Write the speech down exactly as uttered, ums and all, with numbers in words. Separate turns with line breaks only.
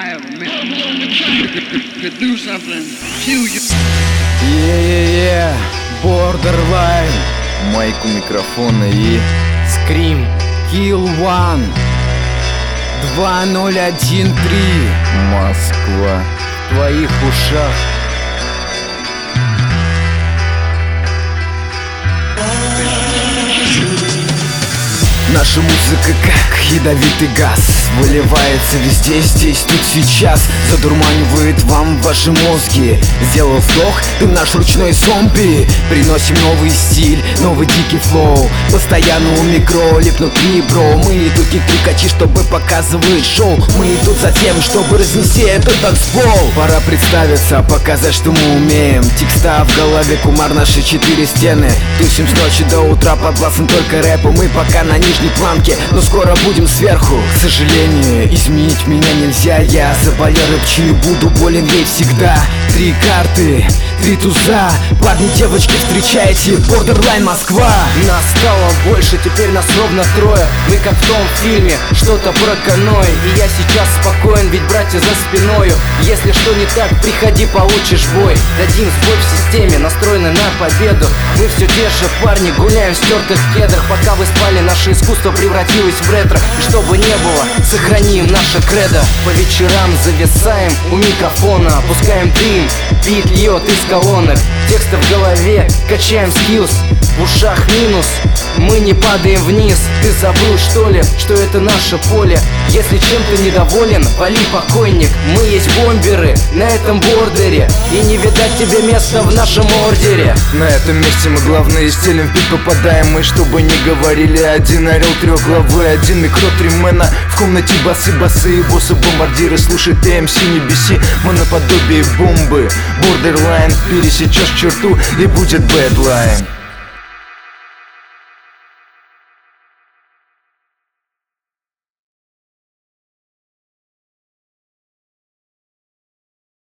I ever met. To do something, kill you.
Yeah, yeah, Borderline. Майк у микрофона и
Scream.
Kill One. Два ноль один три. Москва. В твоих ушах. Наша музыка как ядовитый газ, выливается везде, здесь, тут, сейчас. Задурманивает вам ваши мозги. Сделал вдох, ты наш ручной зомби. Приносим новый стиль, новый дикий флоу. Постоянно у микро липнут не бро. Мы тут не трюкачи, чтобы показывать шоу. Мы тут за тем, чтобы разнести этот танцпол. Пора представиться, показать, что мы умеем. Текста в голове, кумар, наши четыре стены. Тусим с ночи до утра, подвластны только рэпу. Мы пока на нижней планке, но скоро будем сверху. К сожалению, изменить меня нельзя. Я заболел рэпчью, буду болен ей всегда. Три карты, три туза. Парни, девочки, встречайте, Borderline Москва.
Нас стало больше, теперь нас ровно трое. Мы как в том фильме, что-то про каноэ. И я сейчас спокоен, ведь братья за спиною. Если что не так, приходи, получишь бой. Дадим сбой в системе, настроены на победу. Мы все те же парни, гуляем в стертых кедрах. Пока вы спали, наше искусство превратилось в ретро. И что бы не было, сохраним наше кредо. По вечерам зависаем у микрофона, опускаем дым, бит льет из колонок. Тексты в голове, качаем скиллс. В ушах минус, мы не падаем вниз. Ты забыл, что ли, что это наше поле? Если чем-то недоволен, вали, покойник. Мы есть бомберы на этом бордере, и не видать тебе места в нашем ордере.
На этом месте мы главные, стилем в бит попадаем. Мы, чтобы не говорили, один орел трехглавый, один микро, три мэна. В комнате басы, басы и боссы, бомбардиры. Слушай, ты эм си, не беси, мы наподобие бомбы. Borderline, пересечешь черту и будет бэдлайн.